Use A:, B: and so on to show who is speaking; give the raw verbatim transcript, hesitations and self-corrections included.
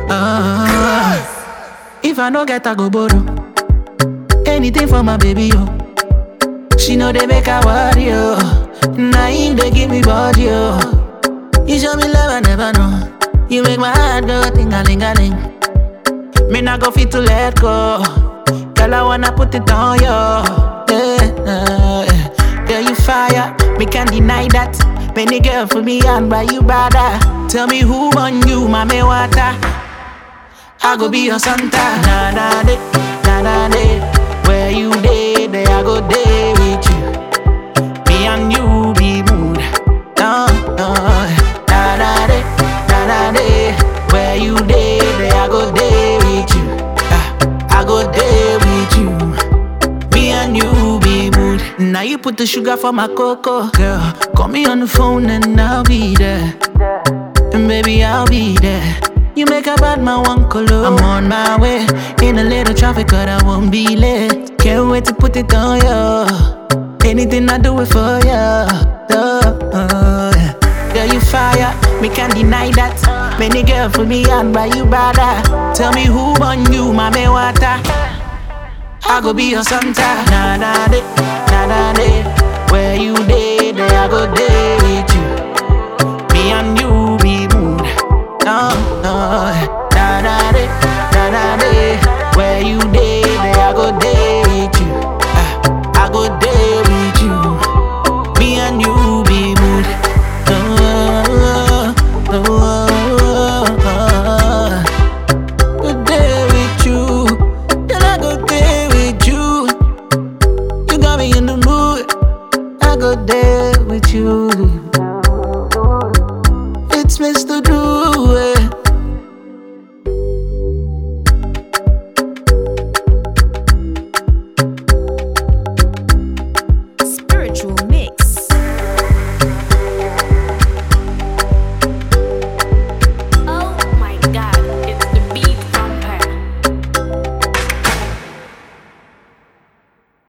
A: Uh, if I no get, I go borrow anything for my baby, yo. She know they make her worry, yo. Now him they give me body, yo. You show me love I never know. You make my heart go ting-a-ling-a-ling. Me not go fit to let go. Girl, I wanna put it on you. Yeah, uh, yeah. Girl, you fire, me can't deny that. Many girl for me and by you bada. Tell me who on you, mommy water. I go be your Santa. Na na de, na na de. Where you day, there I go day with you. Me and you be mood. No, no. Na na de, na na de. Where you day, there I go day with you. Ah, I go day with you. Me and you be mood. Now you put the sugar for my cocoa, girl. Call me on the phone and I'll be there. And baby, I'll be there. You make a bad man one color. I'm on my way. In a little traffic, but I won't be late. Can't wait to put it on you. Anything I do it for you. Oh, oh, yeah. Girl, you fire, me can't deny that. Many girl for me and by you bada. Tell me who on you, mommy water. I go be your Santa. Na na de, na na de. Where you day, there I go day.